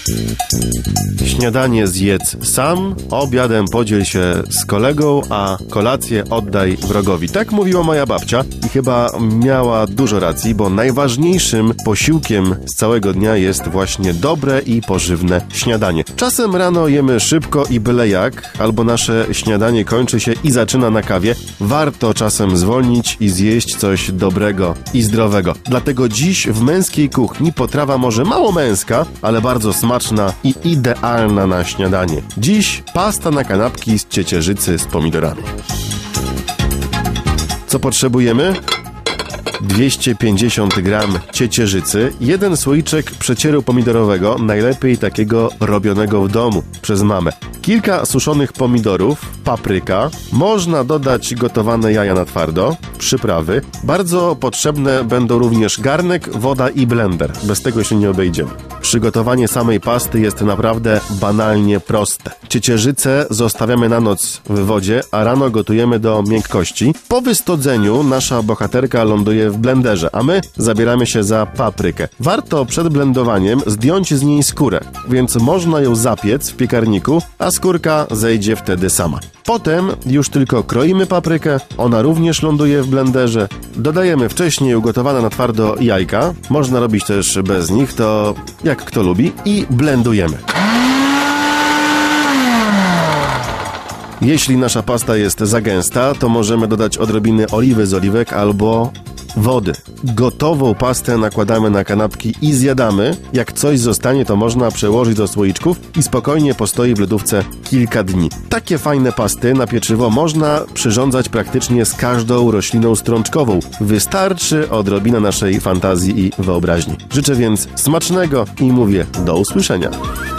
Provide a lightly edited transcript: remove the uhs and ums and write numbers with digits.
Śniadanie zjedz sam, obiadem podziel się z kolegą, a kolację oddaj wrogowi. Tak mówiła moja babcia i chyba miała dużo racji, bo najważniejszym posiłkiem z całego dnia jest właśnie dobre i pożywne śniadanie. Czasem rano jemy szybko i byle jak, albo nasze śniadanie kończy się i zaczyna na kawie. Warto czasem zwolnić i zjeść coś dobrego i zdrowego. Dlatego dziś w męskiej kuchni potrawa może mało męska, ale bardzo smaczna i idealna na śniadanie. Dziś pasta na kanapki z ciecierzycy z pomidorami. Co potrzebujemy? 250 gram ciecierzycy, 1 słoiczek przecieru pomidorowego, najlepiej takiego robionego w domu przez mamę, kilka suszonych pomidorów, papryka, można dodać gotowane jaja na twardo, przyprawy. Bardzo potrzebne będą również garnek, woda i blender. Bez tego się nie obejdziemy. Przygotowanie samej pasty jest naprawdę banalnie proste. Ciecierzycę zostawiamy na noc w wodzie, a rano gotujemy do miękkości. Po wystodzeniu nasza bohaterka ląduje w blenderze, a my zabieramy się za paprykę. Warto przed blendowaniem zdjąć z niej skórę, więc można ją zapiec w piekarniku, a skórka zejdzie wtedy sama. Potem już tylko kroimy paprykę, ona również ląduje w blenderze. Dodajemy wcześniej ugotowane na twardo jajka, można robić też bez nich, to jak kto lubi, i blendujemy. Jeśli nasza pasta jest za gęsta, to możemy dodać odrobiny oliwy z oliwek albo wody. Gotową pastę nakładamy na kanapki i zjadamy. Jak coś zostanie, to można przełożyć do słoiczków i spokojnie postoi w lodówce kilka dni. Takie fajne pasty na pieczywo można przyrządzać praktycznie z każdą rośliną strączkową. Wystarczy odrobina naszej fantazji i wyobraźni. Życzę więc smacznego i mówię do usłyszenia.